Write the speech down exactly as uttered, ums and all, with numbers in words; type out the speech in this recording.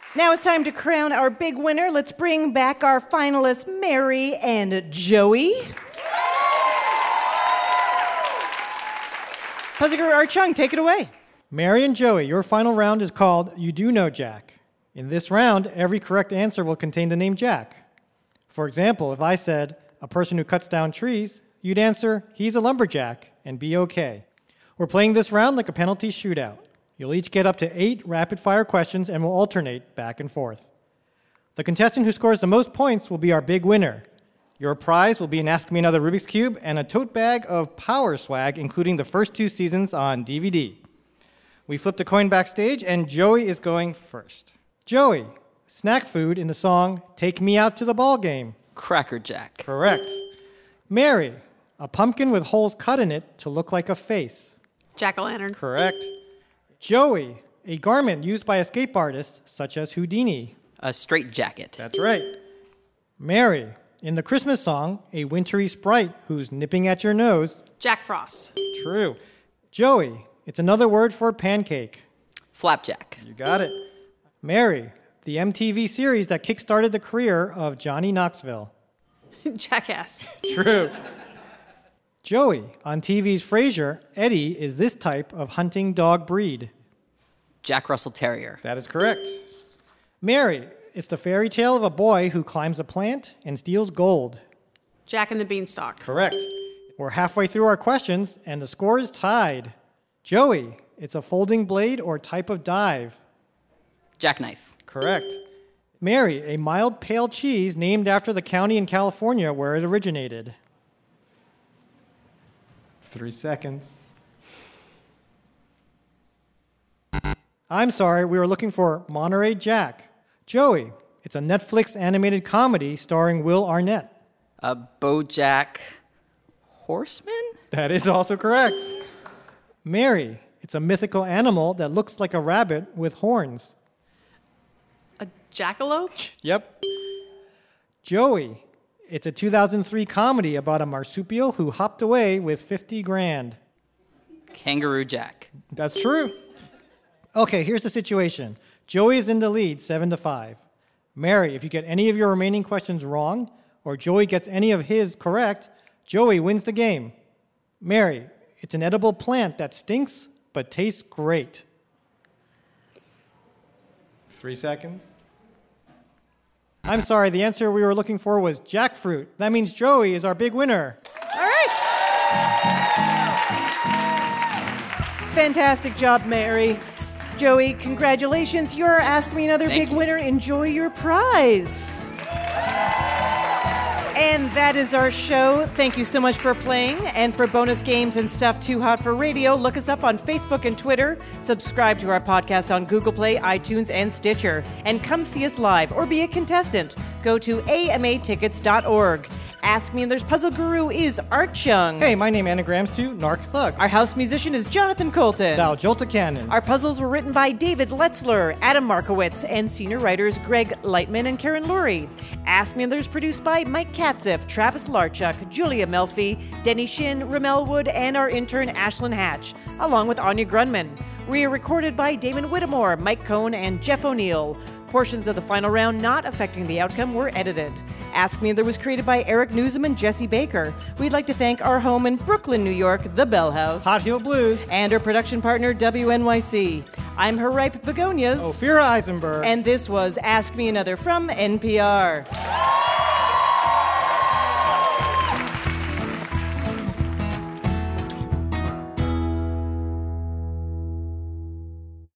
Now it's time to crown our big winner. Let's bring back our finalists, Mary and Joey. Puzzle Guru Art Chung, take it away. Mary and Joey, your final round is called You Do Know Jack. In this round, every correct answer will contain the name Jack. For example, if I said, a person who cuts down trees, you'd answer, he's a lumberjack, and be okay. We're playing this round like a penalty shootout. You'll each get up to eight rapid-fire questions and we'll alternate back and forth. The contestant who scores the most points will be our big winner. Your prize will be an Ask Me Another Rubik's Cube and a tote bag of Power Swag, including the first two seasons on D V D. We flipped a coin backstage, and Joey is going first. Joey, snack food in the song Take Me Out to the Ball Game. Cracker Jack. Correct. Mary, a pumpkin with holes cut in it to look like a face. Jack-o'-lantern. Correct. Joey, a garment used by escape artists such as Houdini. A straight jacket. That's right. Mary, in the Christmas song, a wintry sprite who's nipping at your nose. Jack Frost. True. Joey, it's another word for pancake. Flapjack. You got it. Mary, the M T V series that kickstarted the career of Johnny Knoxville. Jackass. True. Joey, on T V's Frasier, Eddie is this type of hunting dog breed. Jack Russell Terrier. That is correct. Mary, it's the fairy tale of a boy who climbs a plant and steals gold. Jack and the Beanstalk. Correct. We're halfway through our questions, and the score is tied. Joey, it's a folding blade or type of dive. Jackknife. Correct. Mary, a mild pale cheese named after the county in California where it originated. Three seconds. I'm sorry, we were looking for Monterey Jack. Joey, it's a Netflix animated comedy starring Will Arnett. A BoJack Horseman? That is also correct. Mary, it's a mythical animal that looks like a rabbit with horns. A jackalope? Yep. Joey, it's a two thousand three comedy about a marsupial who hopped away with fifty grand. Kangaroo Jack. That's true. Okay, here's the situation. Joey is in the lead, seven to five. Mary, if you get any of your remaining questions wrong, or Joey gets any of his correct, Joey wins the game. Mary, it's an edible plant that stinks but tastes great. Three seconds. I'm sorry, the answer we were looking for was jackfruit. That means Joey is our big winner. All right. Fantastic job, Mary. Joey, congratulations. You're Ask Me Another Thank big you. winner. Enjoy your prize. And that is our show. Thank you so much for playing. And for bonus games and stuff too hot for radio, look us up on Facebook and Twitter. Subscribe to our podcast on Google Play, iTunes, and Stitcher. And come see us live or be a contestant. Go to A M A tickets dot org. Ask Me Another's Puzzle Guru is Art Chung. Hey, my name anagrams to Narc Thug. Our house musician is Jonathan Colton. Thou Jolta Cannon. Our puzzles were written by David Letzler, Adam Markowitz, and senior writers Greg Lightman and Karen Lurie. Ask Me Another is produced by Mike Katziff, Travis Larchuk, Julia Melfi, Denny Shin, Ramel Wood, and our intern Ashlyn Hatch, along with Anya Grunman. We are recorded by Damon Whittemore, Mike Cohn, and Jeff O'Neill. Portions of the final round not affecting the outcome were edited. Ask Me Another was created by Eric Newsom and Jesse Baker. We'd like to thank our home in Brooklyn, New York, the Bell House. Hot Heel Blues. And our production partner, W N Y C. I'm her ripe begonias. Ophira Eisenberg. And this was Ask Me Another from N P R.